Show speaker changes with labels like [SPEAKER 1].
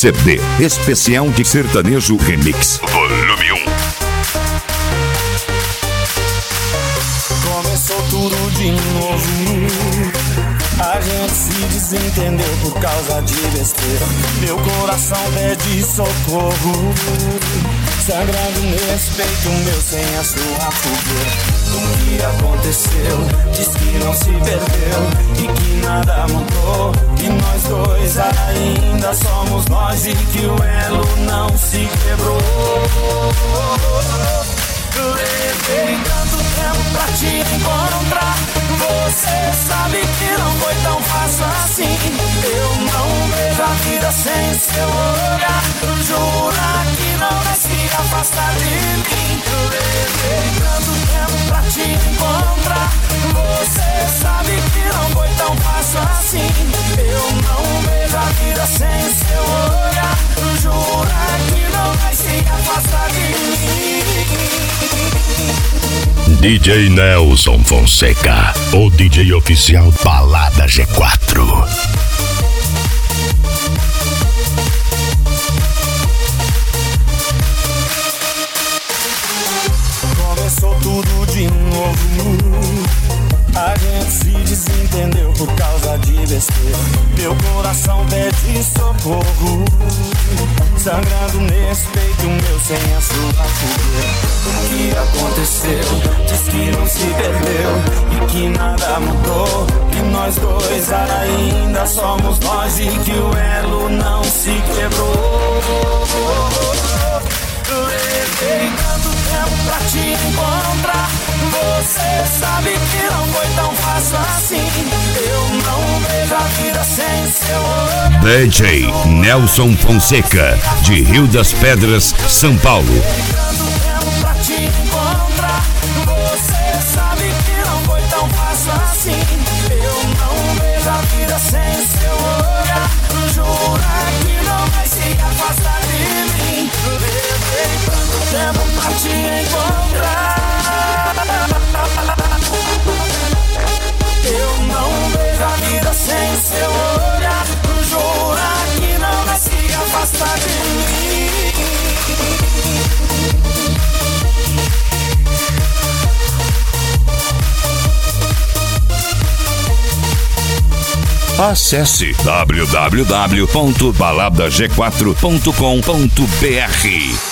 [SPEAKER 1] CD especial de sertanejo remix, volume 1.
[SPEAKER 2] Começou tudo de novo. A gente se desentendeu por causa de besteira. Meu coração pede socorro, sangrando nesse peito meu sem a sua fogueira. O que aconteceu? Diz que não se perdeu e que nada mudou, que nós dois ainda somos nós e que o elo não se quebrou. Levei tanto tempo pra te encontrar. Você sabe que não foi tão fácil assim. Eu não vejo a vida sem seu olhar. Jura que não vai se afastar de mim. Levei tanto tempo pra te encontrar. Você sabe que não foi tão fácil assim. Eu não vejo a vida sem seu olhar. Jura que não vai se afastar de mim.
[SPEAKER 3] DJ Nelson Fonseca, o DJ oficial Balada G4.
[SPEAKER 2] Começou tudo de novo. A gente se desentendeu por causa de besteira. Meu coração pede socorro, sangrando nesse peito meu sem a sua fogueira. O que aconteceu? Diz que não se perdeu e que nada mudou, que nós dois ainda somos nós e que o elo não se quebrou. Levei tanto tempo pra te encontrar. Você sabe que não foi tão fácil assim. Eu não vejo a vida sem seu olhar.
[SPEAKER 1] DJ Nelson Fonseca, de Rio das Pedras, São Paulo.
[SPEAKER 2] Tanto tempo pra te encontrar. Você sabe que não foi tão fácil assim. Eu não vejo a vida sem seu olhar. Jura que não vai se afastar de mim. Levei tanto tempo pra te encontrar. Eu não vejo a vida sem seu olhar. Jura que não vai se afastar de mim.
[SPEAKER 1] Acesse www.baladag4.com.br.